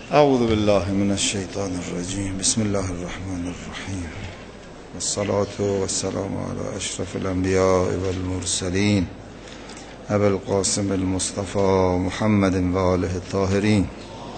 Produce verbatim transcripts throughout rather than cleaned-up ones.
اعوذ بالله من الشیطان الرجیم. بسم الله الرحمن الرحیم. والصلاة والسلام على اشرف الانبیاء والمرسلین ابی القاسم المصطفى محمد و آله الطاهرین.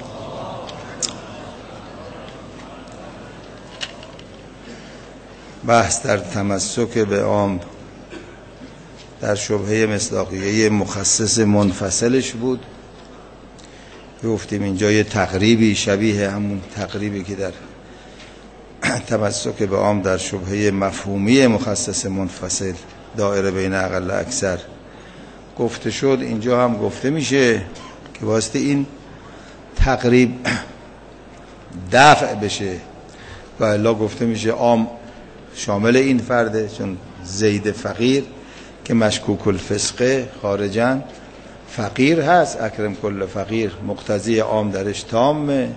بحث در تمسک به عام در شبهه مصداقیه مخصص منفصلش بود. گفتیم اینجا یه تقریبی شبیه همون تقریبی که در تمسک به عام در شبهه مفهومی مخصص منفصل دایره بین اقل اکثر گفته شد، اینجا هم گفته میشه که واسه این تقریب دفع بشه و الا گفته میشه عام شامل این فرده، چون زید فقیر که مشکوک الفسقه خارجن فقیر هست، اکرم کل فقیر مقتضی عام درش تامه،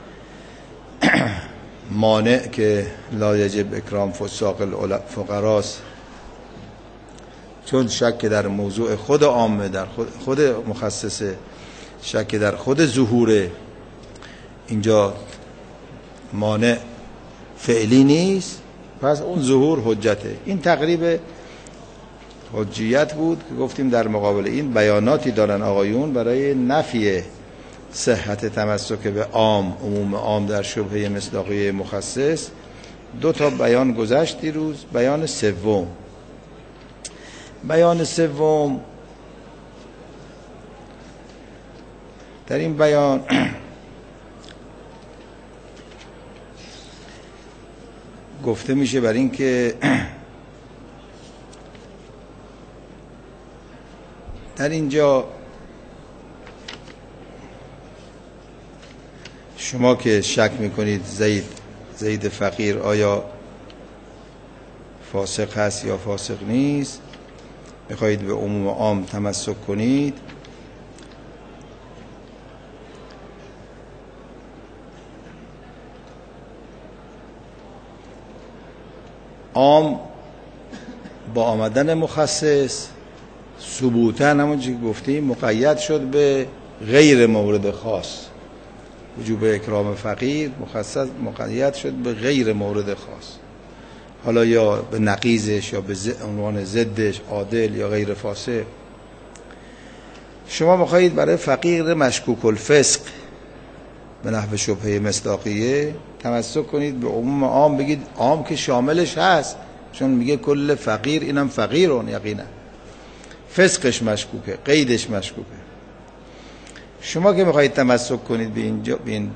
مانع که لا یجب اکرام فساق الفقراست چون شک در موضوع خود عامه، در خود, خود مخصصه، شک در خود ظهوره، اینجا مانع فعلی نیست، پس اون ظهور حجته. این تقریب حجیت بود که گفتیم در مقابل این بیاناتی دارن آقایون برای نفی صحت تمسک به عام، عموم عام در شبهه مصداقیه مخصص. دو تا بیان گذشت دیروز. بیان سوم بیان سوم در این بیان گفته میشه بر این که در اینجا شما که شک میکنید زید زید فقیر آیا فاسق هست یا فاسق نیست، میخواهید به عموم عام تمسک کنید، عام با آمدن مخصص ثبوتا همون چی گفتیم مقید شد به غیر مورد خاص. وجوب اکرام فقیر مخصص مقید شد به غیر مورد خاص، حالا یا به نقیضش یا به عنوان ضدش، عادل یا غیر فاسق. شما میخواهید برای فقیر مشکوک الفسق به نحو شبهه مصداقیه تمسک کنید به عموم عام، بگید عام که شاملش هست، چون میگه کل فقیر اینم فقیرون، یقینا فسقش مشکوکه، قیدش مشکوکه. شما که میخواهید تمسک کنید به اینجا، به این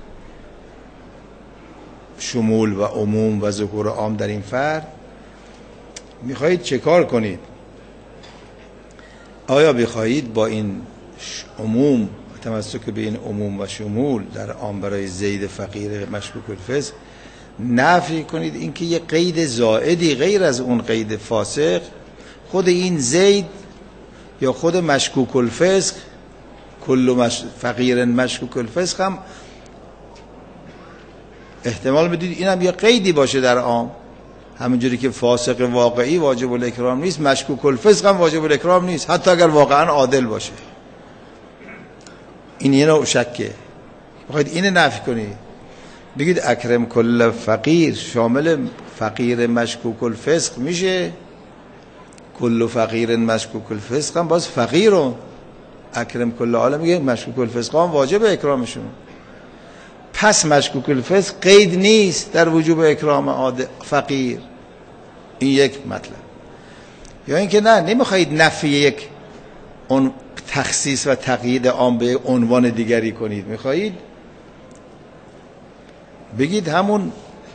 شمول و عموم و ظهور عام در این فرد، میخواهید چه کار کنید؟ آیا بخواهید با این عموم تمسک به این عموم و شمول در عام برای زید فقیر مشکوک الفسق نفی کنید اینکه یه قید زائدی غیر از اون قید فاسق خود این زید یا خود مشکوک الفسق، کل مش... فقیر مشکوک الفسق هم احتمال بدید اینم یه قیدی باشه در عام، همونجوری که فاسق واقعی واجب الاکرام نیست، مشکوک الفسق هم واجب الاکرام نیست حتی اگر واقعا عادل باشه. این یه نوع شکه. بخواید اینه نفی کنید، بگید اکرم کل فقیر شامل فقیر مشکوک الفسق میشه، کل فقیر مشکوک الفسق هم باز فقیرون، اکرم کل عالم میگه مشکوک الفسق هم واجب اکرامشون، پس مشکوک الفسق قید نیست در وجوب اکرام فقیر. این یک مطلب. یا اینکه نه، نمیخواید نفی یک اون تخصیص و تقیید عام به عنوان دیگری کنید، میخواهید بگید همون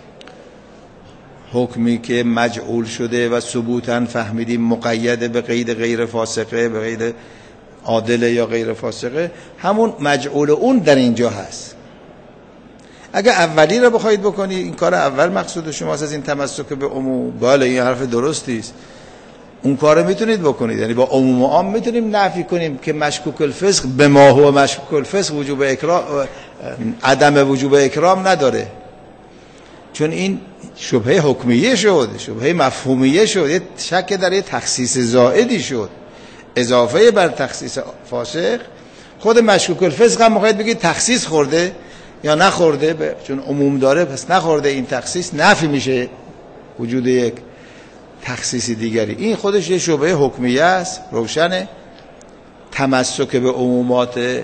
حکمی که مجعول شده و ثبوتاً فهمیدیم مقید به قید غیر فاسقه، به قید عادل یا غیر فاسقه، همون مجعول اون در اینجا هست. اگه اولی رو بخواید بکنید، این کار اول مقصود شماست از این تمسک به عموم، بله این حرف درستی است، اون کار میتونید بکنید، یعنی با عموم عام میتونیم نفی کنیم که مشکوک الفسق به ما هو مشکوک الفسق وجوب اکرام، عدم وجوب اکرام نداره، چون این شبهه حکمیه شد، شبهه مفهومیه شد، یه شک در یه تخصیص زائدی شد اضافه بر تخصیص فاسق. خود مشکوک الفسق هم میخواید بگید تخصیص خورده، یا نخورده به چون عموم داره پس نخورده، این تخصیص نفی میشه وجود یک تخصیص دیگری. این خودش یه شبهه حکمیه است روشنه. تمسک به عمومات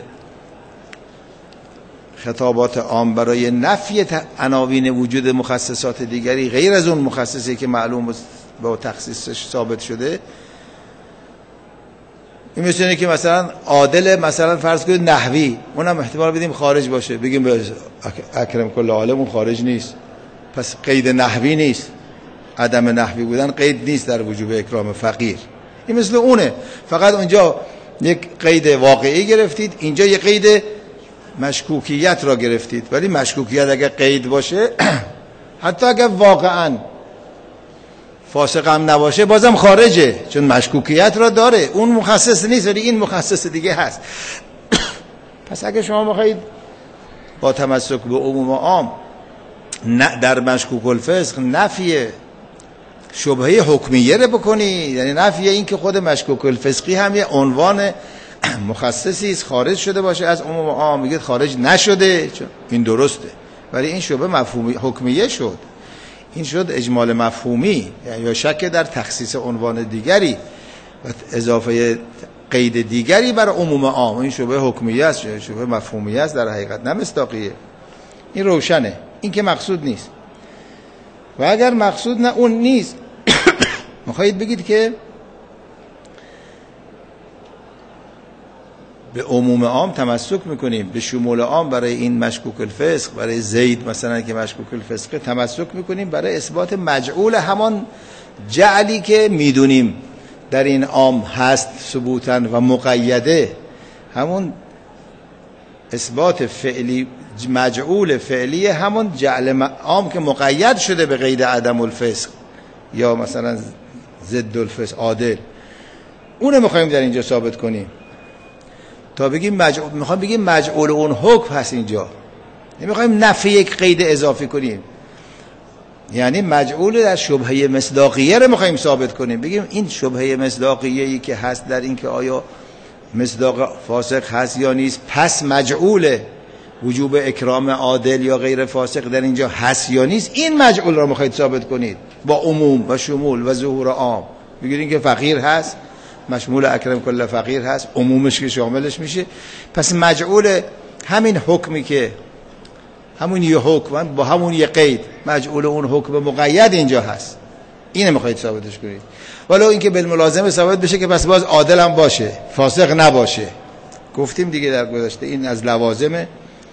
خطابات عام برای نفی عناوین وجود مخصصات دیگری غیر از اون مخصصی که معلوم با تخصیصش ثابت شده، این مثل که مثلا عادل مثلا فرض کنید نحوی، اونم احتمال بدیم خارج باشه، بگیم به اکرم کل عالم اون خارج نیست، پس قید نحوی نیست، عدم نحوی بودن قید نیست در وجوب اکرام فقیر. این مثل اونه، فقط اونجا یک قید واقعی گرفتید، اینجا یک قید مشکوکیت را گرفتید. ولی مشکوکیت اگر قید باشه حتی اگر واقعا فاسق هم نباشه بازم خارجه، چون مشکوکیت را داره، اون مخصص نیست ولی این مخصص دیگه هست. پس اگه شما بخواید با تمسک به عموم عام در مشکوک الفسق نفی شبهه حکمیه رو بکنی، یعنی نفی این که خود مشکوک الفسقی هم یه عنوان مخصصی است خارج شده باشه از عموم عام، میگه خارج نشده، چون این درسته، ولی این شبهه مفهومی حکمیه شد، این شد اجمال مفهومی یا شک در تخصیص عنوان دیگری و اضافه قید دیگری بر عموم عام. این شبهه حکمیه است، شبهه مفهومیه است در حقیقت، نه مصداقیه. این روشنه، این که مقصود نیست. و اگر مقصود نه اون نیست میخواهید بگید که به عموم عام تمسک میکنیم، به شمول عام برای این مشکوک الفسق، برای زید مثلا که مشکوک الفسق تمسک میکنیم برای اثبات مجعول همان جعلی که میدونیم در این عام هست ثبوتا و مقیده، همون اثبات فعلی مجعول فعلی همون جعل عام که مقید شده به قید عدم الفسق یا مثلا ضد الفسق عادل، اونه میخوایم در اینجا ثابت کنیم تا بگیم مجعول، میخوایم بگیم مجعول اون حکم هست اینجا، نمیخوایم نفی یک قید اضافی کنیم، یعنی مجعول در شبهه مصداقیه رو میخوایم ثابت کنیم، بگیم این شبهه مصداقیه‌ای که هست در این که آیا مصداق فاسق هست یا نیست، پس مجعول وجوب اکرام عادل یا غیر فاسق در اینجا هست یا نیست، این مجعول رو میخواید ثابت کنید با عموم و شمول و ظهور عام. بگید که فقیر هست، مشمول اکرم کل فقیر هست، عمومش که شاملش میشه، پس مجعول همین حکمی که همون یه حکم با همون یه قید مجعول اون حکم مقید اینجا هست، اینو میخواید ثابتش کنید. ولو اینکه بالملازمه ثابت بشه که پس باز عادل هم باشه، فاسق نباشه. گفتیم دیگه در گذشته این از لوازمه.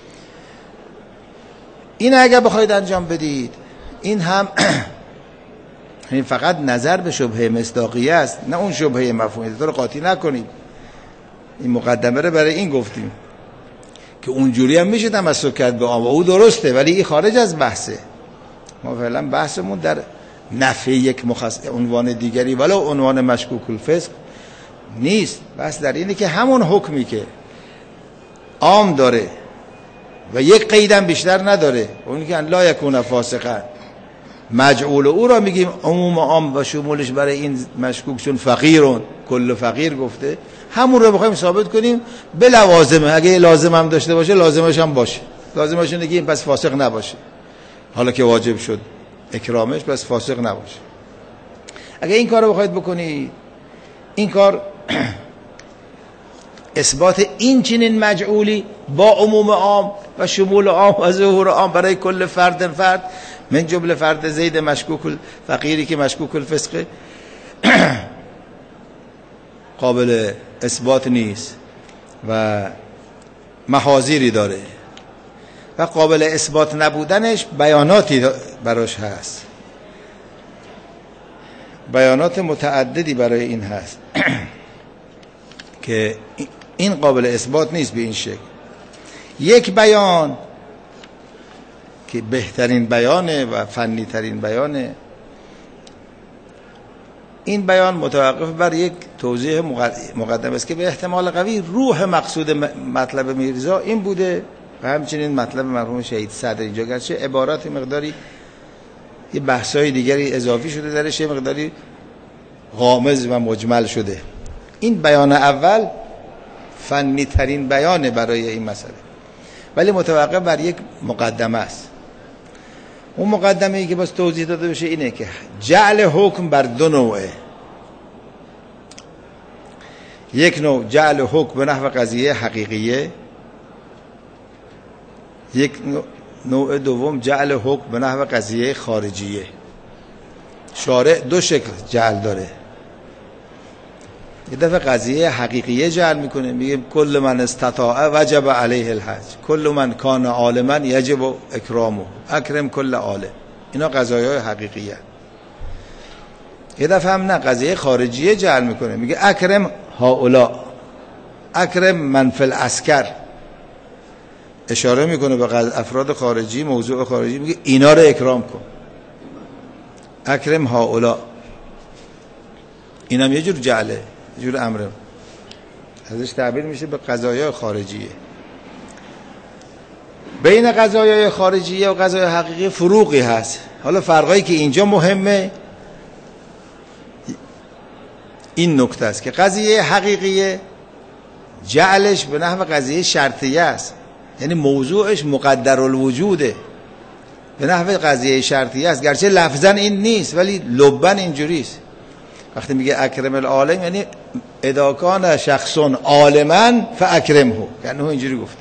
این اگر بخواید انجام بدید، این هم این فقط نظر به شبهه مصداقیه است، نه اون شبهه مفهومی. تو رو قاطی نکنید، این مقدمه رو برای این گفتیم که اونجوری هم میشه تمسک کرد به عام و او درسته، ولی این خارج از بحثه. ما فعلا بحثمون در نفی یک مخصص عنوان دیگری ولو عنوان مشکوک الفسق نیست، بس در اینه که همون حکمی که عام داره و یک قیدم بیشتر نداره، اونی که لا یکون فاسقا، مجعول او را میگیم عموم عام و شمولش برای این مشکوک چون فقیرون کل فقیر گفته، همون رو بخوایم ثابت کنیم به لوازمه. اگه لازم هم داشته باشه لازمش هم باشه، لازمش اینه که این پس فاسق نباشه، حالا که واجب شد اکرامش پس فاسق نباشه. اگه این کار رو بخواید بکنی، این کار اثبات این چنین مجعولی با عموم عام و شمول عام و ظهور عام برای کل فرد فرد من جمله فرد زید مشکوک فقیری که مشکوک الفسقه قابل اثبات نیست و محاذیری داره و قابل اثبات نبودنش بیاناتی براش هست، بیانات متعددی برای این هست که این قابل اثبات نیست به این شکل. یک بیان که بهترین بیانه و فنی ترین بیانه، این بیان متوقف بر یک توضیح مقدم است که به احتمال قوی روح مقصود مطلب میرزا این بوده و همچنین مطلب مرحوم شهید صدر اینجا، گرچه عبارات مقداری یه بحثای دیگری اضافی شده درش، یه مقداری غامض و مجمل شده. این بیان اول فنی ترین بیانه برای این مسئله ولی متوقف بر یک مقدمه است. اون مقدمه ای که باز توضیح داده بشه اینه که جعل حکم بر دو نوعه. یک نوع جعل حکم به نحو قضیه حقیقیه، یک نوع دوم جعل حکم به نحو قضیه خارجیه. شارع دو شکل جعل داره. یه دفعه قضیه حقیقیه جعل میکنه، میگه کل من استطاع وجب علیه الحج، کل من کان عالما یجب اکرامه، اکرم کل عالم. اینا قضایای حقیقیه. یه دفعه هم نه، قضیه خارجیه جعل میکنه، میگه اکرم هؤلاء، اکرم من فی العسکر. اشاره میکنه به افراد خارجی، موضوع خارجی، میگه اینا رو اکرام کن، اکرم هؤلاء. اینم یه جور جعله، یه جور امره، ازش تعبیر میشه به قضایای خارجیه. بین قضایای خارجیه و قضایای حقیقی فروقی هست. حالا فرقایی که اینجا مهمه این نکته است که قضیه حقیقیه جعلش به نحو قضیه شرطیه است، یعنی موضوعش مقدر الوجوده، به نحو قضیه شرطیه است، گرچه لفظا این نیست ولی لبن اینجوریست. وقتی میگه اکرم العالم یعنی اذا کان شخص عالما فاکرمه، یعنی اینجوری گفت.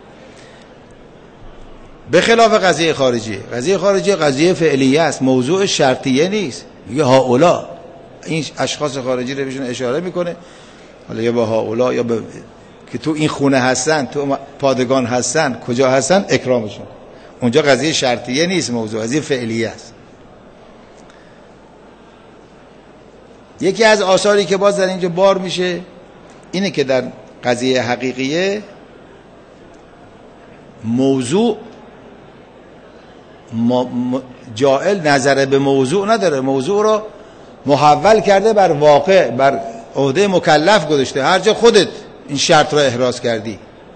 به خلاف قضیه خارجیه، قضیه خارجیه قضیه فعلیه است، موضوع شرطیه نیست. میگه هؤلاء، این اشخاص خارجی رو بهشون اشاره میکنه، حالا یا به هؤلاء یا به که تو این خونه هستن، تو پادگان هستن، کجا هستن، اکرامشون. اونجا قضیه شرطیه نیست، موضوع قضیه فعلیه است. یکی از آثاری که باز در اینجا بار میشه اینه که در قضیه حقیقیه موضوع جائل نظر به موضوع نداره، موضوع رو محول کرده بر واقع، بر عهده مکلف گذاشته. هر جا خودت این شرط رو احراز کردی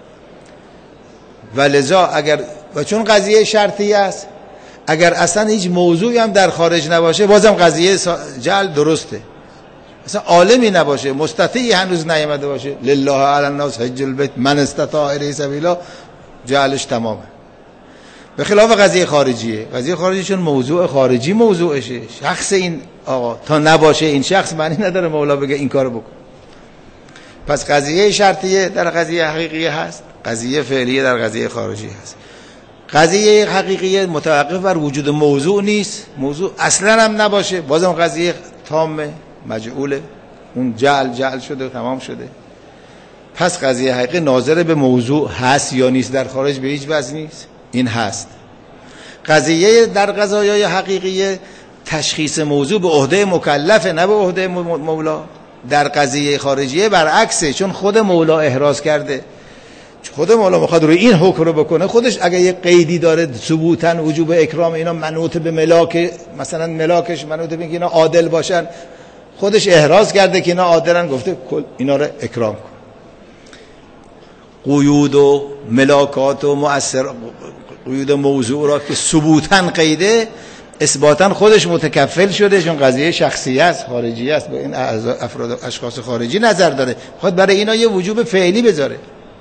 و لذا اگر و چون قضیه شرطیه است، اگر اصلا هیچ موضوعی هم در خارج نباشه بازم قضیه جعل درسته. اصلا عالمی نباشه، مستطیعی هنوز نیامده باشه، لله علی الناس حج البیت من استطاع الیه سبیلا، جعلش تمامه. به خلاف قضیه خارجیه، قضیه خارجی چون موضوع خارجی موضوعشه، شخص این آقا تا نباشه این شخص معنی نداره مولا بگه این کارو بکن. پس قضیه شرطیه در قضیه حقیقیه هست، قضیه فعلیه در قضیه خارجی هست. قضیه حقیقیه متوقف بر وجود موضوع نیست، موضوع اصلا هم نباشه بازم قضیه تامه، مجعوله، اون جعل جعل شده و تمام شده. پس قضیه حقیقی ناظر به موضوع هست یا نیست در خارج به هیچ وجه نیست، این هست. قضیه در قضایای حقیقیه تشخیص موضوع به عهده مکلفه، نه به عهده مولا. در قضیه خارجیه برعکسه، چون خود مولا احراز کرده، خود مولا میخواد روی این حکم رو بکنه. خودش اگه یه قیدی داره ثبوتاً وجوب اکرام اینا منوط به ملاک، مثلا ملاکش منوط به اینکه اینا عادل باشن، خودش احراز کرده که اینا عادلن، گفته اینا رو اکرام کن. قیود و ملاکات و مؤثر قیود موضوع را که ثبوتاً قیده، اثباتاً خودش متکفل شده، چون قضیه شخصی است، خارجی است، به این افراد اشخاص خارجی نظر داره، خود برای اینا یه وجوب فعلی بذاره.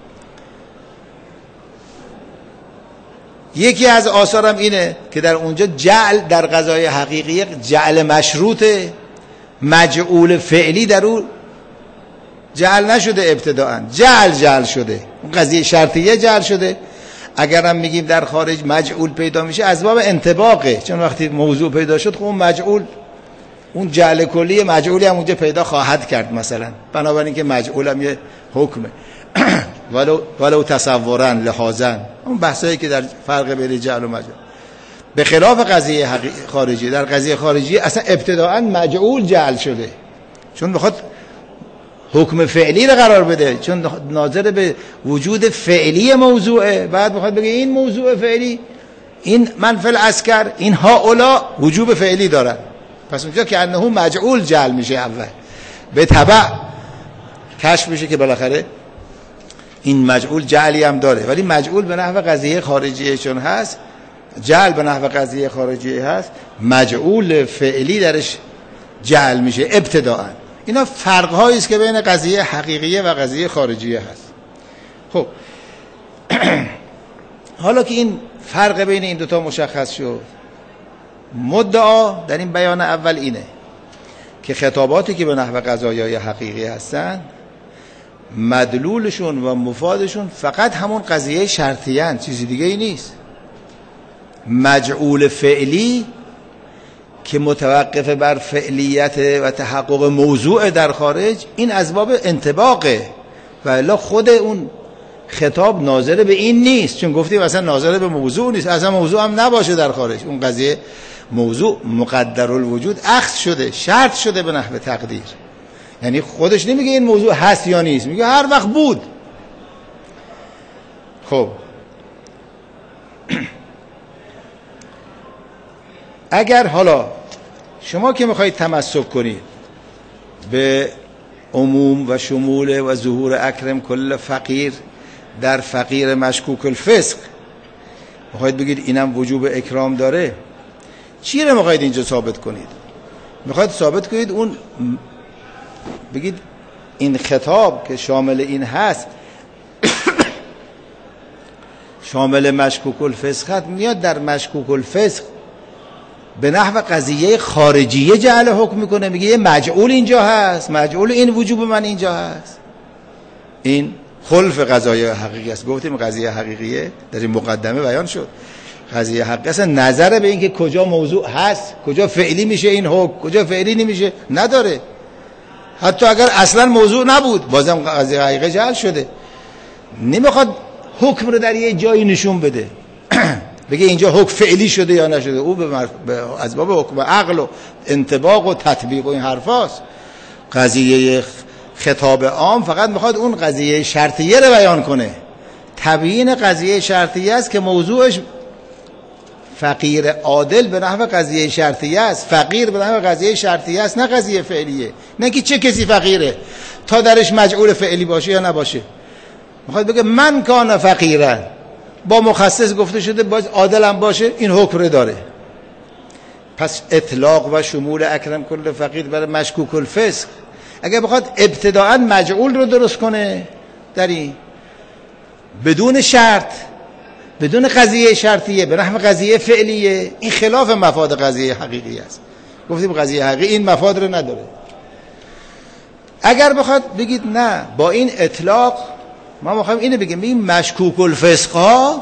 یکی از آثارم اینه که در اونجا جعل در قضای حقیقی جعل مشروطه، مجعول فعلی در اون جعل نشده، ابتداءً جعل جعل شده، اون قضیه شرطیه جعل شده. اگرم میگیم در خارج مجعول پیدا میشه از باب انطباقه، چون وقتی موضوع پیدا شد خب اون مجعول، اون جعل کلی مجعولی هم اونجا پیدا خواهد کرد مثلا، بنابراین که مجعول هم یه حکمه ولو ولو تصورا لحاظا، اون بحثایی که در فرق بین جعل و مجعول. به خلاف قضیه خارجی، در قضیه خارجی اصلا ابتداءً مجعول جعل شده، چون بخواد حکم فعلی رو قرار بده، چون ناظر به وجود فعلی موضوعه، بعد بخواد بگه این موضوع فعلی، این من فی العسکر، این هؤلاء وجوب فعلی دارن. پس اونجا که انه مجعول جعل میشه، اول به تبع کشف میشه که بالاخره این مجعول جعلی هم داره، ولی مجعول به نحو قضیه خارجیه چون هست، جعل به نحو قضیه خارجیه هست، مجعول فعلی درش جعل میشه ابتداءً. اینا فرق هایی است که بین قضیه حقیقیه و قضیه خارجیه هست. خب حالا که این فرق بین این دوتا مشخص شد، مدعا در این بیان اول اینه که خطاباتی که به نحو قضایای حقیقی هستن مدلولشون و مفادشون فقط همون قضیه شرطیه هن، چیزی دیگه ای نیست. مجعول فعلی که متوقف بر فعلیت و تحقق موضوع در خارج، این از باب انطباقه و الا خود اون خطاب ناظر به این نیست، چون گفتیم اصلا ناظر به موضوع نیست، اصلا موضوع هم نباشه در خارج. اون قضیه موضوع مقدر الوجود اخذ شده، شرط شده به نحو تقدیر، یعنی خودش نمیگه این موضوع هست یا نیست، میگه هر وقت بود. خب اگر حالا شما که میخواید تمسک کنید به عموم و شمول و ظهور اکرم کل فقیر در فقیر مشکوک الفسق، میخواید بگید اینم وجوب اکرام داره، چی رو میخواید اینجا ثابت کنید؟ میخواید ثابت کنید اون بگید این خطاب که شامل این هست شامل مشکوک الفسق میاد در مشکوک الفسق به نحو قضیه خارجیه جعل حکم میکنه، میگه یه مجعول اینجا هست، مجعول این وجوب من اینجا هست. این خلف قضایای حقیقی است. گفتیم قضیه حقیقیه در این مقدمه بیان شد، قضیه حقیقی است نظر به این که کجا موضوع هست، کجا فعلی میشه این حکم، کجا فعلی نمیشه نداره. حتی اگر اصلا موضوع نبود بازم قضیه حقیقی جعل شده. نمیخواد حکم رو در یه جایی نشون بده بگه اینجا حکم فعلی شده یا نشده، او به, مرف... به اسباب حکم عقل و انطباق و تطبیق و این حرفاست. قضیه خطاب عام فقط میخواد اون قضیه شرطیه رو بیان کنه. تبیین قضیه شرطیه است که موضوعش فقیر عادل به نحو قضیه شرطیه است، فقیر به نحو قضیه شرطیه است، نه قضیه فعلیه. نه که چه کسی فقیره تا درش مجعول فعلی باشه یا نباشه. میخواد بگه من کان فقیرا، با مخصص گفته شده باز عادل هم باشه، این حکم رو داره. پس اطلاق و شمول اکرم کل فقیر برای مشکوک الفسق، اگه بخواد ابتداعا مجعول رو درست کنه در این بدون شرط، بدون قضیه شرطیه، به نحو قضیه فعلیه، این خلاف مفاد قضیه حقیقی است. گفتیم قضیه حقیقی این مفاد رو نداره. اگر بخواد بگید نه با این اطلاق ما میخوایم اینو بگیم، این مشکوک الفسقا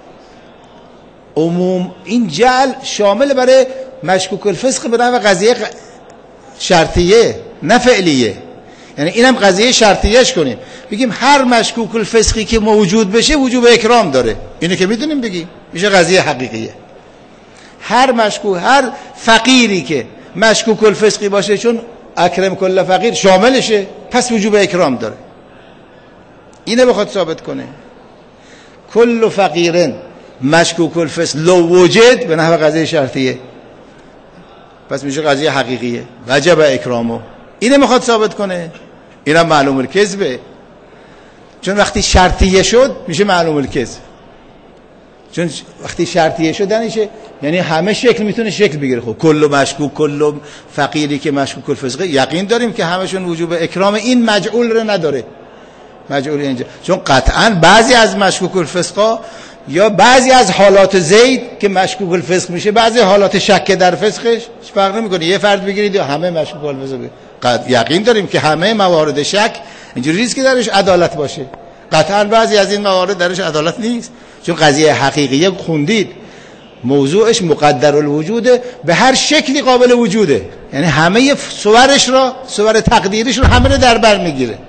عموم این جعل شامل برای مشکوک الفسق به نحو قضیه شرطیه نه فعلیه، یعنی اینم قضیه شرطیهش کنیم، بگیم هر مشکوک الفسقی که موجود بشه وجوب اکرام داره. اینو که میدونیم بگیم میشه قضیه حقیقیه. هر مشکوک، هر فقیری که مشکوک الفسقی باشه چون اکرم کل فقیر شاملشه، پس وجوب اکرام داره. اینه بخواد ثابت کنه. کل فقیرن مشکوک الفسق لو وجد به نحو قضیه شرطیه، پس میشه قضیه حقیقیه، وجب اکرامو. اینه میخواد ثابت کنه. اینم معلوم الکذبه، چون وقتی شرطیه شد میشه معلوم الکذب. چون وقتی شرطیه شد دانشه یعنی همه شکل میتونه شکل بگیره. خب کل مشکوک، کل فقیری که مشکوک الفسق، یقین داریم که همشون وجوب اکرام، این مجعول رو نداره. مجعول اینجا چون قطعا بعضی از مشکوک الفسقا یا بعضی از حالات زید که مشکوک الفسق میشه، بعضی حالات شک در فسقش فرق نمیکنه. یه فرد بگیرید یا همه مشکوک الفسق. قد یقین داریم که همه موارد شک اینجوری نیست که درش عدالت باشه. قطعا بعضی از این موارد درش عدالت نیست، چون قضیه حقیقیه خوندید موضوعش مقدر الوجوده، به هر شکلی قابل وجوده، یعنی همه صورش را، صور تقدیریش رو همه رو در بر میگیره.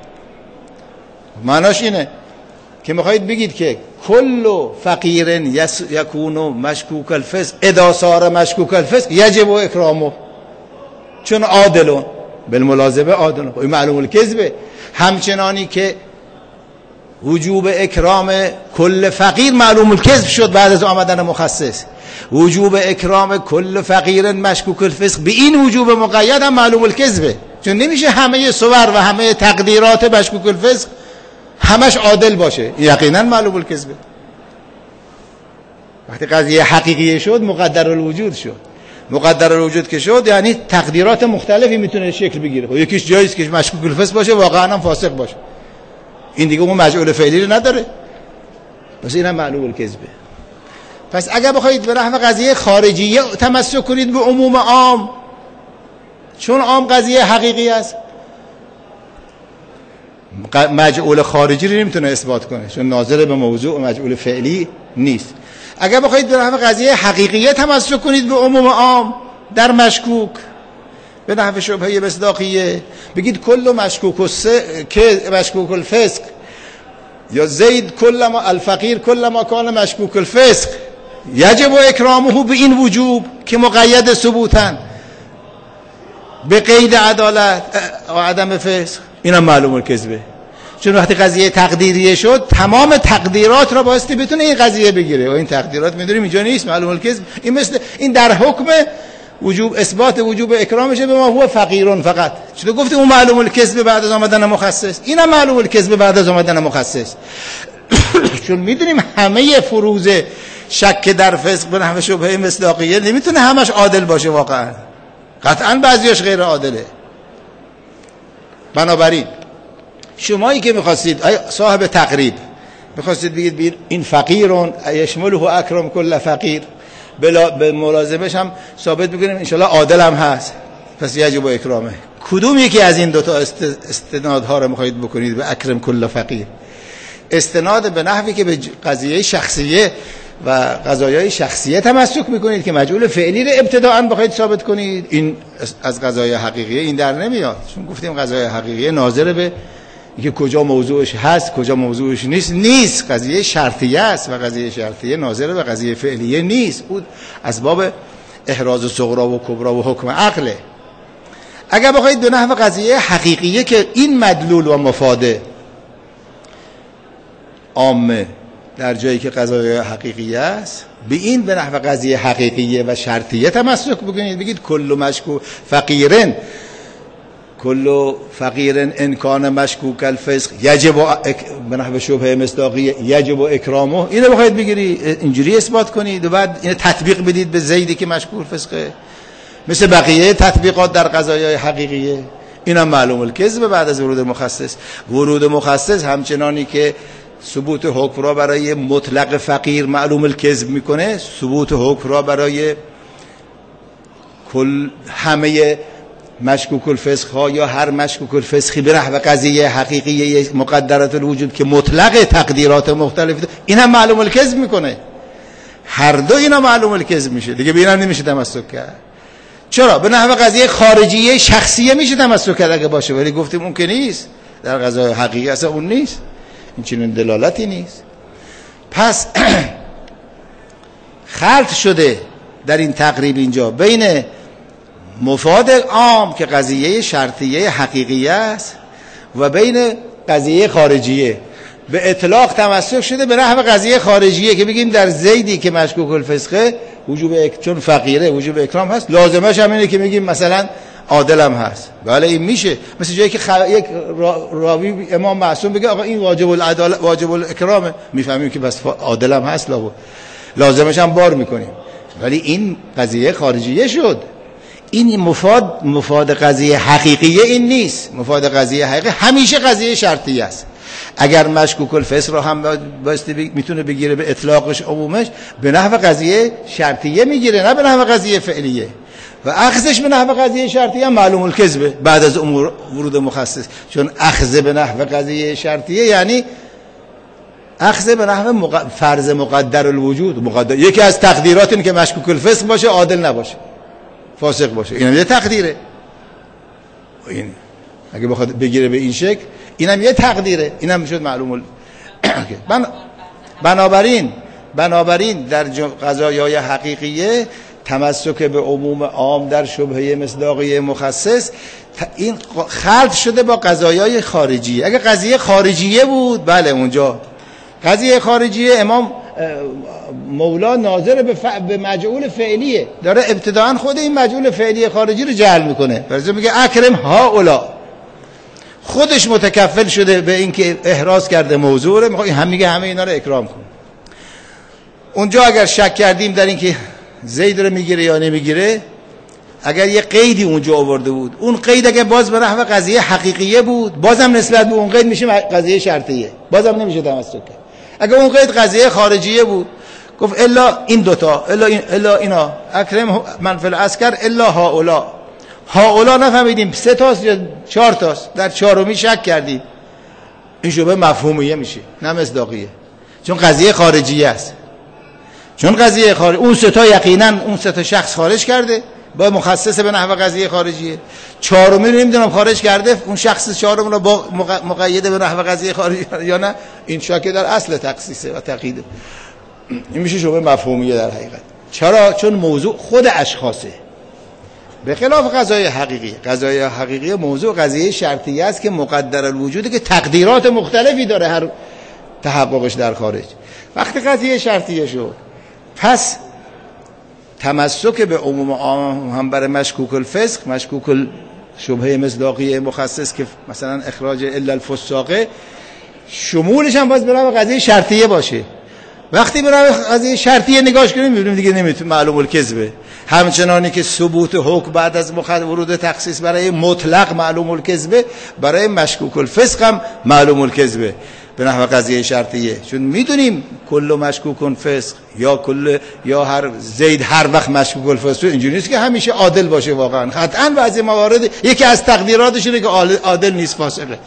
معناش اینه که میخواید بگید که کل فقیرن یکونو مشکوک الفسق اذا صار مشکوک الفسق یجب اکرامه، چون عادلون بالملازمه عادلون. این معلوم الکذبه. همچنانی که وجوب اکرام کل فقیر معلوم الکذب شد بعد از آمدن مخصص، وجوب اکرام کل فقیر مشکوک الفسق به این وجوب مقید هم معلوم الکذبه، چون نمیشه همه صور و همه تقدیرات مشکوک الفسق همش عادل باشه. یقینا معلوم الکذبه. وقتی قضیه حقیقی شد مقدر الوجود شد. مقدر الوجود که شد یعنی تقدیرات مختلفی میتونه شکل بگیره. و یکیش جاییست که مشکوک الفسق باشه واقعا هم فاسق باشه، این دیگه اون مجعول فعلی رو نداره. پس اینم معلوم الکذبه. پس اگر بخواید به نحو قضیه خارجیه تمسک کنید به عموم عام، چون عام قضیه حقیقی است، مجعول خارجی رو نمیتونه اثبات کنه چون ناظر به موضوع و مجعول فعلی نیست. اگر بخواید به نحو قضیه حقیقیه تمسک کنید به عموم عام در مشکوک، به نحو شبهه مصداقیه، بگید کل مشکوک الس که مشکوک الفسق یا زید کل ما الفقیر کل ما کان مشکوک الفسق یجب اکرامه به این وجوب که مقید ثبوتا به قید عدالت و عدم فسق، اینم معلوم الکذبه. چون وقتی قضیه تقدیریه شد تمام تقدیرات را بایستی بتونه این قضیه بگیره و این تقدیرات میدونیم اینجا نیست، معلوم الکذب. این مثل این در حکم وجوب اثبات وجوب اکرامشه به ما هو فقیرون فقط. چطور گفتیم اون معلوم الکذب بعد از آمدن مخصص، اینم معلوم الکذب بعد از آمدن مخصص. چون میدونیم همه فروض شک در فسق به نحو شبهه مصداقیه نمیتونه همش عادل باشه، واقعا قطعا بعضیاش غیر عادله. بنابراین شمایی که میخواستید صاحب تقریب میخواستید بگید این فقیرون یشمله اکرم کل فقیر، بلا به ملازمش هم ثابت میکنیم انشالله عادل هم هست، پس یجب اکرامه. کدوم یکی از این دوتا استنادها رو میخواید بکنید به اکرم کل فقیر؟ استناد به نحوی که به قضیه شخصیه و قضایای شخصیه تمسک میکنید که مجعول فعلی رو ابتداءً بخواید ثابت کنید، این از قضای حقیقیه این در نمیاد. چون گفتیم قضای حقیقیه ناظر به اینکه کجا موضوعش هست کجا موضوعش نیست نیست، قضیه شرطیه است و قضیه شرطیه ناظر به قضیه فعلیه نیست، بود از باب احراز صغرا و کبرا و حکم عقله. اگر بخواید به نحو قضیه حقیقیه که این مدلول و مفاده عامه در جایی که قضایای حقیقیه است، به این به نحو قضیه حقیقیه و شرطیه تمسک بکنید، بگید کل مشکوک فقیرن کل فقیرن انکان مشکوک الفسق یجب به نحو شبهه مصداقیه یجب اکرامه، اینو بخواید بگیری اینجوری اثبات کنید و بعد اینو تطبیق بدید به زیدی که مشکوک فسقه، مثل بقیه تطبیقات در قضایای حقیقیه. اینم معلوم الکذب بعد از ورود مخصص. ورود مخصص همچنانی که ثبوت حکم را برای مطلق فقیر معلوم الکذب میکنه، ثبوت حکم را برای کل همه مشکوک الفسق ها یا هر مشکوک الفسقی به نحو قضیه حقیقی مقدرات الوجود که مطلق تقدیرات مختلف، این هم معلوم الکذب میکنه. هر دو اینا معلوم الکذب میشه دیگه، به اینم نمیشه تمسک کرد. چرا؟ به نحو قضیه خارجیه شخصیه میشه تمسک کرد اگه باشه، ولی گفتیم اون که نیست، در قضای حقیقی اصلا اون نیست، این چنین دلالتی نیست. پس خلط شده در این تقریب اینجا بین مفاد عام که قضیه شرطیه حقیقیه است و بین قضیه خارجیه. به اطلاق تمسک شده به نحو قضیه خارجیه که بگیم در زیدی که مشکوک الفسقه وجوب اک... چون فقیره وجوب اکرام هست، لازمش هم اینه که میگیم مثلا عادل هم هست. بله این میشه، مثل جایی که خ... یک را... راوی امام معصوم بگه آقا این واجب العدالت واجب الاکرامه، میفهمیم که بس عادل هم هست، لازمش هم بار میکنیم. ولی این قضیه خارجیه شد. این مفاد مفاد قضیه حقیقیه این نیست. مفاد قضیه حقیقی همیشه قضیه شرطیه است. اگر مشکوک الفسق رو هم بایستی بگ... میتونه بگیره به اطلاقش عمومش، به نحو قضیه شرطیه میگیره نه به نحو قضیه فعلیه، و اخذش به نحو قضیه شرطیه هم معلوم الکذبه بعد از امور ورود مخصص. چون اخذ به نحو قضیه شرطیه یعنی اخذ به نحو مق... فرض مقدر الوجود. مقدر یکی از تقدیرات این که مشکوک الفسق باشه، عادل نباشه، فاسق باشه، اینم یه تقدیره. این اگه بخواد بگیره به این شکل اینم یه تقدیره، اینم میشد معلوم ال... بنا... بنابراین بنابراین در قضایای حقیقیه تمسک به عموم عام در شبهه مصداقیه مخصص این خلط شده با قضایای خارجیه. اگه قضیه خارجیه بود بله اونجا قضیه خارجیه امام مولا ناظر به, ف... به مجعول فعلیه، داره ابتداعا خود این مجعول فعلی خارجی رو جعل میکنه. برای میگه اکرم هؤلاء، خودش متکفل شده به اینکه احراز کرده موضوع رو، میخواد هم میگه همه اینا رو اکرام کن. اونجا اگر شک کردیم در اینکه زید رو میگیره یا نمیگیره، اگر یه قیدی اونجا آورده بود، اون قید اگه باز به نحو قضیه حقیقیه بود، بازم نسبت به اون قید میشه قضیه شرطیه، بازم نمیشه تمسک کرد. اگه اون قید قضیه خارجیه بود گفت الا این دوتا الا, این الا اینا اکرم من فی العسکر الا هاولا هاولا نفهمیدیم سه تاست یا چهار تاست، در چهارمی شک کردیم. این شبه مفهومیه میشه نه مصداقیه، چون قضیه خارجیه است. چون قضیه خارج اون سه تا یقینا اون سه تا شخص خارج کرده با مخصص به نحو قضیه خارجیه. چهارمی رو نمیدونم خارج کرده اون شخص چهارم رو با مقید به نحو قضیه خارجی یا نه، این شاکه در اصل تخصیصه و تقییده. این میشه شبه مفهومیه در حقیقت. چرا؟ چون موضوع خود اشخاصه، به خلاف قضای حقیقی. قضای حقیقی موضوع قضیه شرطیه است که مقدر الوجوده، که تقدیرات مختلفی داره هر تحققش در خارج. وقتی قضیه شرطیه شد، پس تمسک به عموم عام هم برای مشکوک الفسق، مشکوک شبهه مصداقیه مخصص که مثلا اخراج الا الفساقه، شمولش هم باز برای قضیه شرطیه باشه. وقتی برای قضیه شرطیه نگاش کنیم میبینیم دیگه نمیتونه معلوم الکذبه. همچنانی که ثبوت حکم بعد از ورود تخصیص برای مطلق معلوم الکذبه، برای مشکوک الفسق هم معلوم الکذبه به نحو قضیه شرطیه. چون میدونیم کل مشکوک فسق یا کل یا هر زید هر وقت مشکوک الفسق، اینجوری نیست که همیشه عادل باشه. واقعا قطعا بعضی موارد یکی از تقدیراتش اینه که عادل نیست، فاسقه.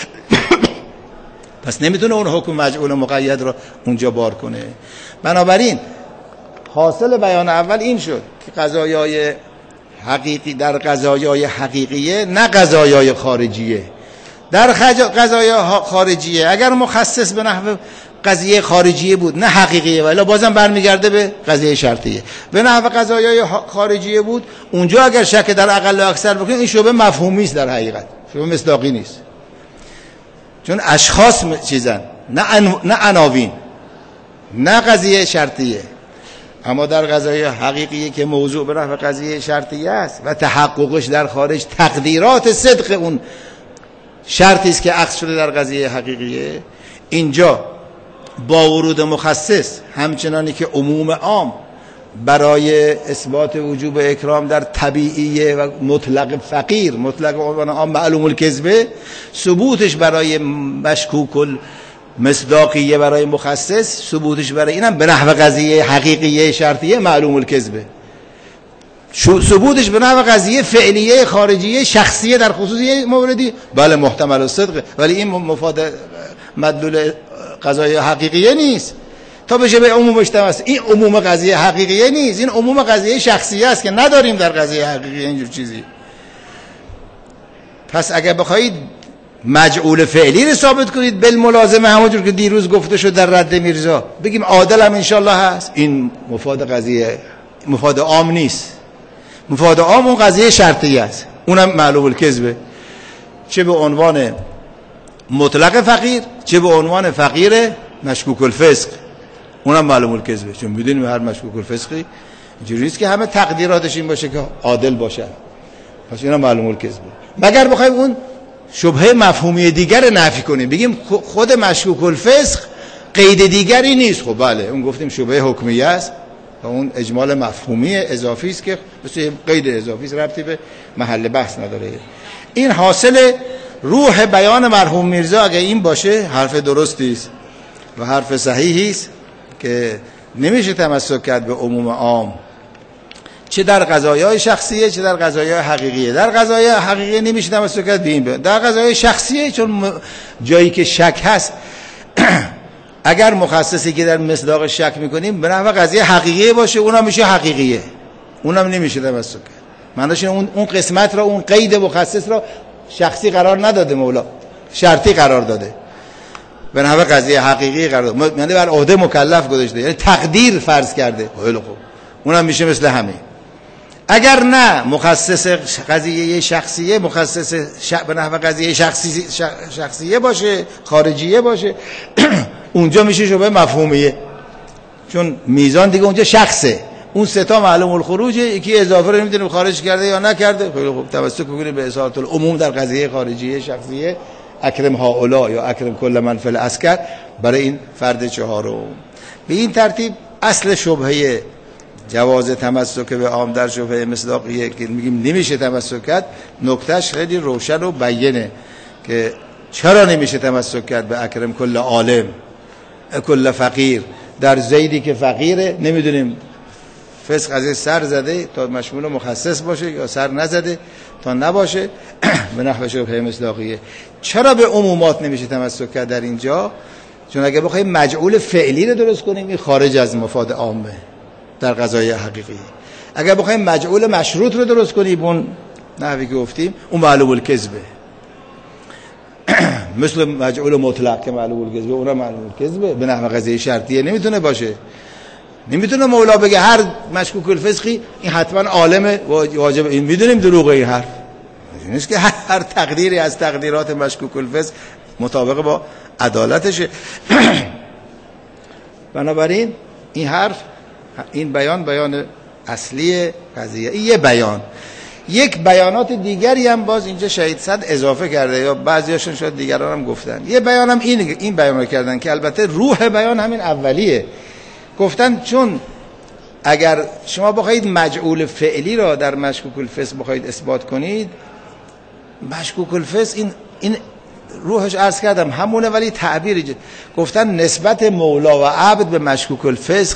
پس نمیتونه اون حکم مجعول و مقید رو اونجا بار کنه. بنابراین حاصل بیان اول این شد که قضایای حقیقی در قضایای حقیقیه نه قضایای خارجیه. در قضایای خارجیه اگر مخصص به نحو قضیه خارجیه بود نه حقیقیه، ولی بازم برمیگرده به قضیه شرطیه. به نحو قضایای خارجیه بود، اونجا اگر شک در اقل و اکثر بکنیم این شبه مفهومی است، در حقیقت شبه مصداقی نیست. چون اشخاص چیزن نه ان... نه عناوین، نه قضیه شرطیه. اما در قضایای حقیقیه که موضوع به نحو قضیه شرطیه است و تحققش در خارج تقدیرات صدق اون شرطی است که عکس شده در قضیه حقیقیه، اینجا با ورود مخصص همچنانی که عموم عام برای اثبات وجوب اکرام در طبیعیه و مطلق فقیر مطلق عام معلوم الکذبه، ثبوتش برای مشکوک مصداقیه برای مخصص، ثبوتش برای اینم به نحو قضیه حقیقیه شرطیه معلوم الکذبه. ثبوتش به نحو قضیه فعلیه خارجیه شخصیه در خصوص یه موردی بله محتمل الصدق، ولی این مفاد مدلول قضایه حقیقیه نیست تا بشه به عمومش تمسک. این عموم قضیه حقیقیه نیست، این عموم قضیه شخصیه است که نداریم در قضیه حقیقیه اینجور چیزی. پس اگر بخواید مجعول فعلی رو ثابت کنید بالملازمه، همونجور که دیروز گفته شد در رد میرزا، بگیم عادل هم انشالله هست، این مفاد قضیه مفاد عام نیست. مفاد عام اون قضیه شرطیه است، اونم معلوم الکذبه، چه به عنوان مطلق فقیر چه به عنوان فقیر مشکوک الفسق، اونم معلوم الکذبه. چون میدونیم هر مشکوک الفسقی اینجوری نیست که همه تقدیراتش این باشه که عادل باشه، پس اینم معلوم الکذبه. مگر بخوایم اون شبهه مفهومی دیگر نفی کنیم، بگیم خود مشکوک الفسق قید دیگری نیست، خب بله اون گفتیم شبهه حکمیه است و اون اجمال مفهومی اضافی است که مثل قید اضافی است، ربطی به محل بحث نداره. این حاصل روح بیان مرحوم میرزا اگه این باشه حرف درستی است و حرف صحیحی است که نمیشه تمسک کرد به عموم عام، چه در قضایای شخصیه چه در قضایای حقیقیه. در قضایای حقیقیه نمیشه تمسک کرد به این، در قضایای شخصیه چون جایی که شک هست اگر مخصصی که در مصداق شک میکنیم به نحو قضیه حقیقیه باشه اونم میشه حقیقیه، اونم نمیشه تمسک کرد. معناش اون اون قسمت را، اون قید مخصص را شخصی قرار نداده مولا، شرطی قرار داده، به نحو قضیه حقیقی قرار داده، یعنی بر عهده مکلف گذاشته، یعنی تقدیر فرض کرده. خیلی خوب، اونم میشه مثل همه. اگر نه مخصص قضیه شخصیه مخصص ش... به نحو قضیه شخصی شخصیه باشه، خارجیه باشه اونجا میشه شبه مفهومیه، چون میزان دیگه اونجا شخصه. اون سه تا معلوم الخروجه، یکی اضافه رو نمیدونیم خارج کرده یا نکرده. خیلی خوب، تمسک کنید به اصالت العموم در قضیه خارجیه شخصیه، اکرم هؤلاء یا اکرم کل من فی العسکر برای این فرد چهارم. به این ترتیب اصل شبهه جواز تمسک به عام در شبهه مصداقیه که میگیم نمیشه تمسک کرد، نکتهش خیلی روشن و بیانه که چرا نمیشه تمسک کرد به اکرم کل عالم. کل فقیر، در زیدی که فقیره. نمیدونیم فسق از سر زده تا مشمول مخصص باشه یا سر نزده تا نباشه به نحو شبهه مصداقیه. چرا به عمومات نمیشه تمسک کرد در اینجا؟ چون اگه بخوایم مجعول فعلی رو درست کنیم این خارج از مفاد عامه در قضای حقیقی. اگر بخوایم مجعول مشروط رو درست کنیم اون نحوی که گفتیم اون معلوم الکذبه. مثل مجعول مطلق که معلوم الکذبه اونم معلوم الکذبه. به نحو قضیه شرطیه نمیتونه باشه. نمیتونه مولا بگه هر مشکوک الفسقی این حتما عالم واجب. این میدونیم دروغه این حرف. نیست که هر تقدیری از تقدیرات مشکوک الفسق مطابق با عدالتشه. بنابراین این حرف، این بیان بیان اصلی قضیه. این یه بیان. یک بیانات دیگری هم باز اینجا شهید صد اضافه کرده یا بعضیاشون شاید دیگران هم گفتن. یه بیان هم این این بیان رو کردن که البته روح بیان همین اولیه. گفتن چون اگر شما بخواید مجعول فعلی را در مشکوک الفسق بخواید اثبات کنید، مشکوک الفسق این این روحش عرض کردم همونه، ولی تعبیری گفتن نسبت مولا و عبد به مشکوک الفسق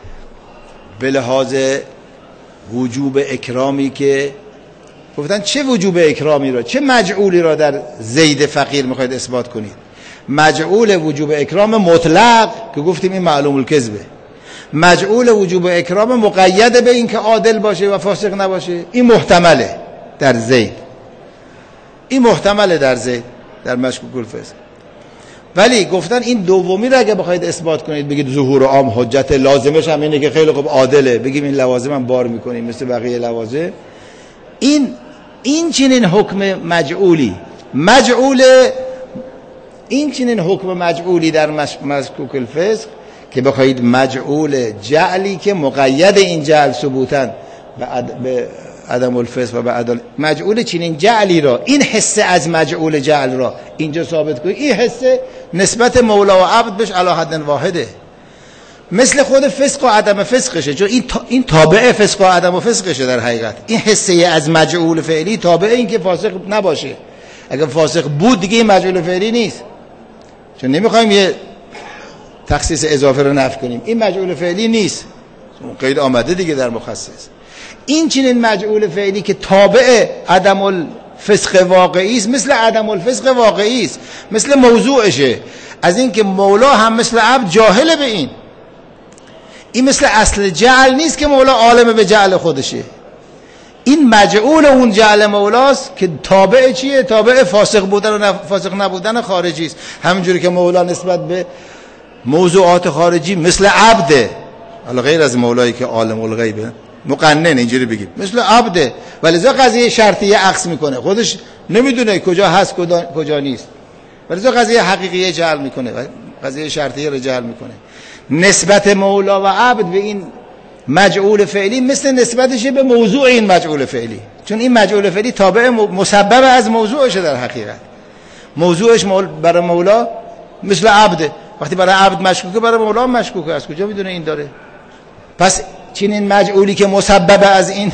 به لحاظ وجوب اکرامی که گفتن چه وجوب اکرامی را، چه مجعولی را در زید فقیر میخواید اثبات کنید؟ مجعول وجوب اکرام مطلق که گفتیم این معلوم الکذبه، مجعول وجوب اکرام مقید به این که عادل باشه و فاسق نباشه، این محتمله در زید، این محتمله در زید در مشکوک الفسق. ولی گفتن این دومی را اگه بخواید اثبات کنید بگید ظهور عام حجت، لازمش هم اینه که خیلی خوب عادله، بگیم این لوازم هم بار میکنیم مثل بقیه لوازم. این این چنین حکم مجعولی مجعول این چنین حکم مجعولی در مشکوک الفسق که بخواید مجعول جعلی که مقید این جعل ثبوتاً به عدم الفسق و به عدل، مجعول چنین جعلی را، این حسه از مجعول جعل را اینجا ثابت کنید. این حسه نسبت مولا و عبد بهش علی حد واحده، مثل خود فسق و عدم فسقشه، چون این این تابع فسق و عدم و فسقشه در حقیقت. این حسه از مجعول فعلی تابع این که فاسق نباشه. اگر فاسق بود دیگه این مجعول فعلی نیست، چون نمیخوایم یه تخصیص اضافه رو نفی کنیم. این مجعول فعلی نیست، اون قید آمده دیگه در مخصص. این چنین مجعول فعلی که تابع عدم الفسق واقعی است، مثل عدم الفسق واقعی است، مثل موضوعشه، از این که مولا هم مثل عبد جاهله به این. این مثل اصل جعل نیست که مولا عالم به جعل خودشه. این مجعول اون جعل مولاست که تابع چیه؟ تابع فاسق بودن و نف... فاسق نبودن خارجی است. همینجوری که مولا نسبت به موضوعات خارجی مثل عبده، حالا غیر از مولایی که عالم الغیبه مقنن اینجوری بگیم مثل عبده، ولذا قضیه شرطیه عکس میکنه، خودش نمیدونه کجا هست کجا نیست، ولذا قضیه حقیقیه جعل میکنه، قضیه شرطیه رو جعل میکنه. نسبت مولا و عبد به این مجعول فعلی مثل نسبتش به موضوع این مجعول فعلی، چون این مجعول فعلی تابع مسبب از موضوعشه. در حقیقت موضوعش مول برای مولا مثل عبده، وقتی برای عبد مشکوکه برای مولا مشکوکه، از کجا میدونه این داره؟ پس چنین مجعولی که مسبب از این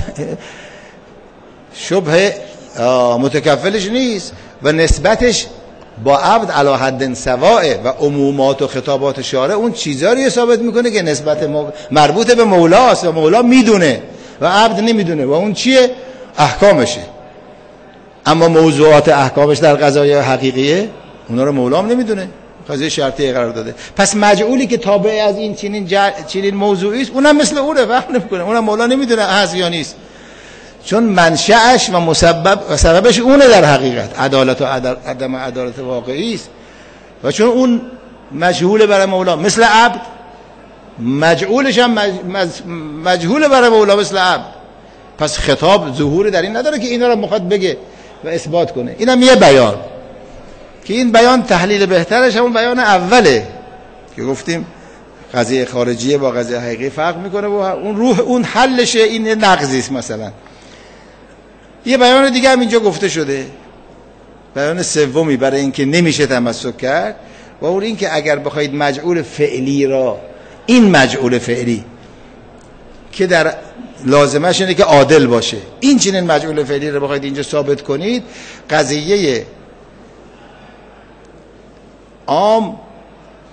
شبه متکفلش نیست و نسبتش با عبد علی حد سواء و عمومات و خطابات شارع اون چیزایی ثابت میکنه که نسبت مربوط به مولاست و مولا میدونه و عبد نمیدونه و اون چیه؟ احکامشه. اما موضوعات احکامش در قضایا حقیقیه اونا رو مولا هم نمیدونه، قضیه شرطیه قرار داده. پس مجعولی که تابع از این چنین جع... چنین موضوعی است اونم مثل اونه، فهم نمیکنه، اونم مولا نمیدونه هست یا نیست، چون منشأش و مسبب و سببش اونه در حقیقت، عدالت و عدل... عدم عدالت واقعی است. و چون اون مجهول برای مولا مثل عبد، مجعولش هم مج... مج... مجهول برای مولا مثل عبد، پس خطاب ظهوری در این نداره که اینا رو میخواد بگه و اثبات کنه. اینم یه بیان که این بیان تحلیل بهترش همون بیان اوله که گفتیم قضیه خارجیه با قضیه حقیقی فرق میکنه و اون روح اون حلشه این نقضی است. مثلا یه بیان دیگه هم اینجا گفته شده، بیان سومی برای اینکه نمیشه تمسک کرد و اون این که اگر بخواید مجعول فعلی را، این مجعول فعلی که در لازمش اینه که عادل باشه، این چنین مجعول فعلی رو بخواید اینجا ثابت کنید، قضیه عام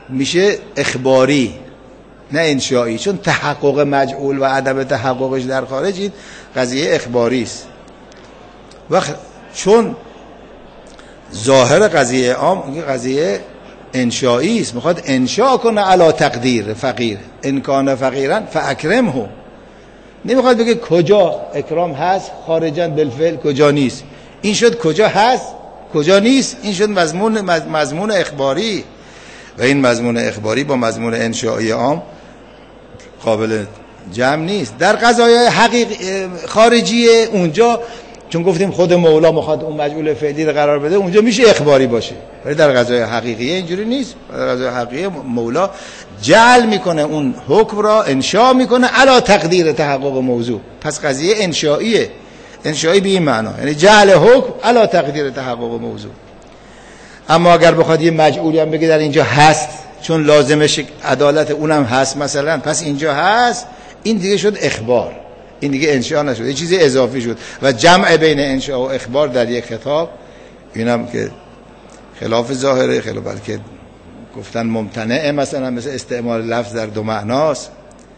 میشه اخباری نه انشایی، چون تحقق مجعول و عدم تحققش در خارج این قضیه اخباری است. وقت چون ظاهر قضیه عام این قضیه انشایی است، میخواد انشا کنه علی تقدیر فقیر، ان کان فقیرا فاکرمه، نمیخواد بگه کجا اکرام هست خارجا بالفعل کجا نیست. این شد کجا هست کجا نیست، این شد مضمون مضمون اخباری، و این مضمون اخباری با مضمون انشایی عام قابل جمع نیست. در قضایای حقیق خارجیه اونجا چون گفتیم خود مولا میخواد اون مجعول فعلی رو قرار بده، اونجا میشه اخباری باشه، ولی در قضای حقیقیه اینجوری نیست. در قضای حقیقیه مولا جعل میکنه اون حکم را، انشا میکنه علی تقدیر تحقق موضوع، پس قضیه انشاییه. انشایی به این معنا یعنی جعل حکم علی تقدیر تحقق موضوع. اما اگر بخواد یه مجعولی هم بگه در اینجا هست چون لازمش عدالت اونم هست مثلا، پس اینجا هست، این دیگه شد اخبار، این دیگه انشاء نشد، یه چیزی اضافی شد. و جمع بین انشاء و اخبار در یک خطاب اینم که خلاف ظاهره، خلاف بلکه گفتن ممتنعه، مثلا مثل استعمال لفظ در دو معناست.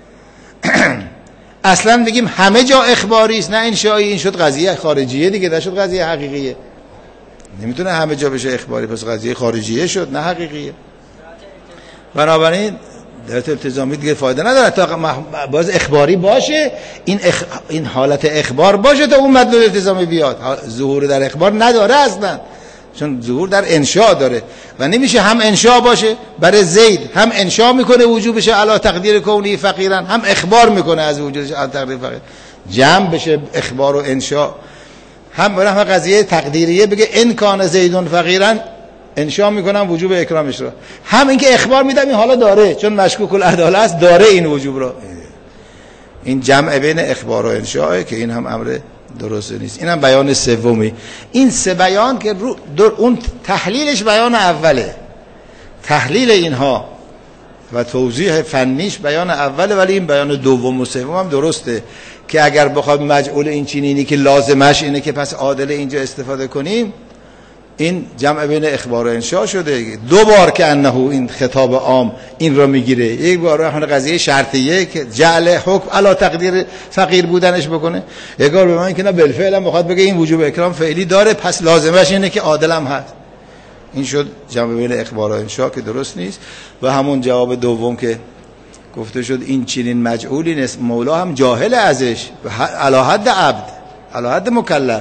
اصلا بگیم همه جا اخباری است نه انشایی، این شد قضیه خارجیه دیگه، نشد قضیه حقیقیه. نمیتونه همه جا بشه اخباری، پس قضیه خارجیه شد نه حقیقیه. بنابراین دولت التزامی دیگه فایده نداره تا باز اخباری باشه، این اخ... این حالت اخبار باشه تا اون مدلول التزامی بیاد. ظهور در اخبار نداره اصلا، چون ظهور در انشاء داره و نمیشه هم انشاء باشه برای زید، هم انشاء میکنه وجوبشه علی تقدیر کونی فقیرا، هم اخبار میکنه از وجودش علی تقدیر فقیر، جمع بشه اخبار و انشاء. هم برای هم قضیه تقدیریه بگه ان کان زیدون فقیرا، انشاء میکنم وجوب اکرامش را، هم اینکه اخبار میدم این حالا داره چون مشکوک العداله است، داره این وجوب را. این جمع بین اخبار و انشاء که این هم امر درست نیست. این هم بیان سومی. این سه بیان که رو اون تحلیلش بیان اوله، تحلیل اینها و توضیح فنیش بیان اوله، ولی این بیان دوم و سوم هم درسته که اگر بخواد مجعول این چنینی که لازمش اینه که پس عادل اینجا استفاده کنیم، این جمع بین اخبار و انشاء شده. دو بار که انه این خطاب عام این را میگیره، یک بار همون قضیه شرطیه که جعل حکم علی تقدیر فقیر بودنش بکنه، یک بار به من که نه بالفعل هم بخواد بگه این وجوب اکرام فعلی داره پس لازمش اینه که عادل هم هست. این شد جمع بین اخبار و انشاء که درست نیست. و همون جواب دوم که گفته شد این چنین مجعولی نیست، مولا هم جاهل ازش علی حد عبد علی حد مکلف،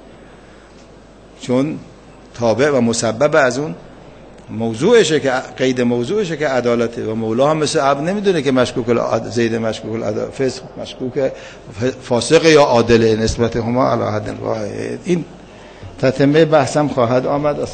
چون تابع و مسبب از اون موضوعشه که قید موضوعشه که عدالته، و مولا هم مثل عبد نمیدونه که مشکوک زید مشکوک العدالت فسق مشکوک فاسق یا عادله، نسبت هما علی حد واحد. این تتمه بحثم خواهد آمد.